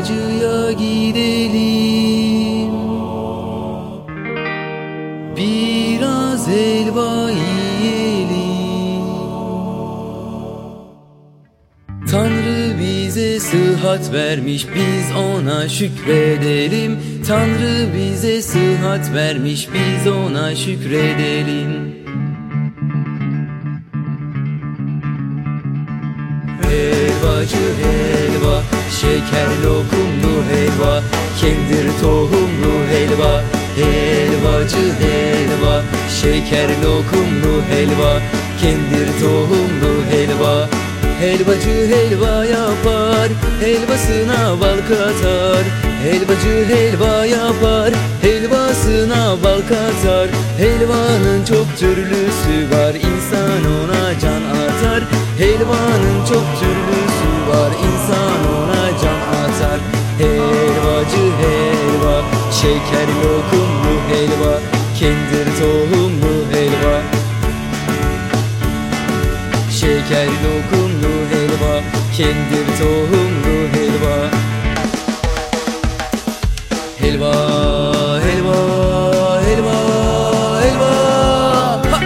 Helvacıya gidelim, biraz helva yiyelim. Tanrı bize sıhhat vermiş, biz ona şükredelim. Tanrı bize sıhhat vermiş, biz ona şükredelim. Helvacı helva, şeker lokumlu helva, kendir tohumlu helva. Helvacı helva, şeker lokumlu helva, kendir tohumlu helva. Helvacı helva yapar, helvasına bal katar. Helvacı helva yapar, helvasına bal katar. Helvanın çok türlüsü var, insan ona can atar. Helvanın çok türlüsü var, insan ona can atar. Helvacı helva, şeker lokumlu helva, kendir tohumlu helva. Şeker lokumlu helva, kendir tohumlu helva. Helva, helva, helva, helva. Ha!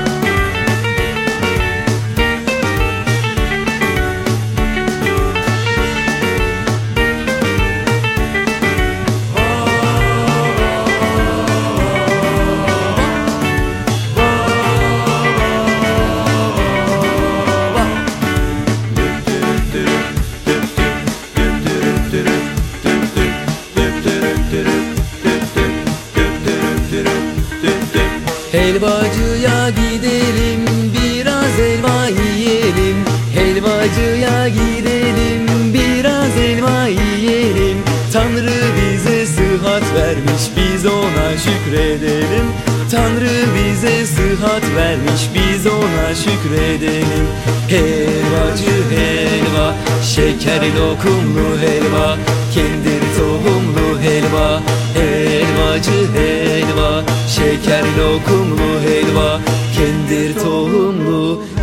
Helvacıya gidelim, biraz helva yiyelim. Helvacıya gidelim, biraz helva yiyelim. Tanrı bize sıhhat vermiş, biz ona şükredelim. Tanrı bize sıhhat vermiş, biz ona şükredelim. Helvacı helva, şeker lokumlu helva, kendir tohumlu helva. Helvacı helva, şeker lokumlu helva, kendir tohumlu